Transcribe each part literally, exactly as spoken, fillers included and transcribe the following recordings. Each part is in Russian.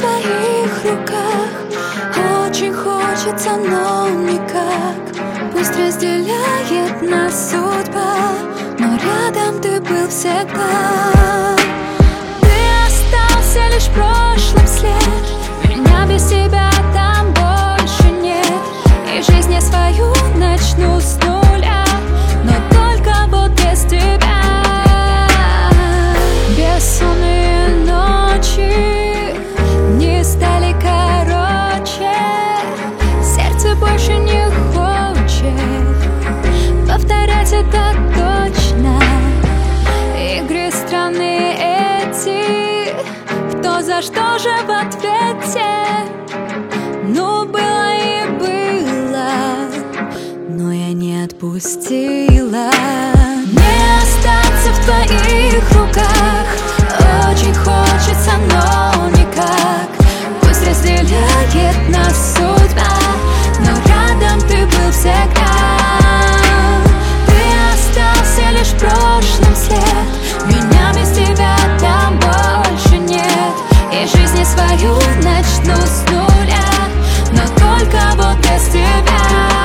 твоих руках. Очень хочется, но никак. Пусть разделяет нас судьба, но рядом ты был всегда. Ты остался лишь прошлым след. Меня без тебя там больше нет. И жизнь я свою начну с нуля, но только вот без тебя. Бессонные ночи не стали короче. Сердце больше не хочет повторять это точно. Игры странные эти, кто за что же в ответе. Ну, было и было, но я не отпустила. Не остаться в твоих руках. Очень хочется, но никак. Пусть разделяет нас судьба, но рядом ты был всегда. Ты остался лишь прошлым след. Меня без тебя там больше нет. И жизнь я свою начну с нуля, но только вот без тебя.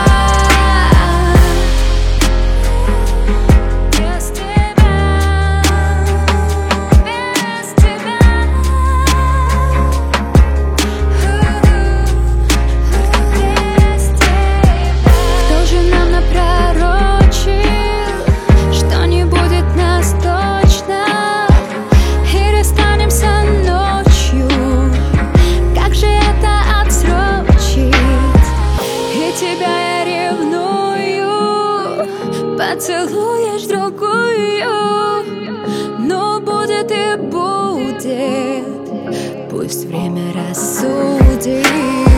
Поцелуешь другую, но будет и будет. Пусть время рассудит.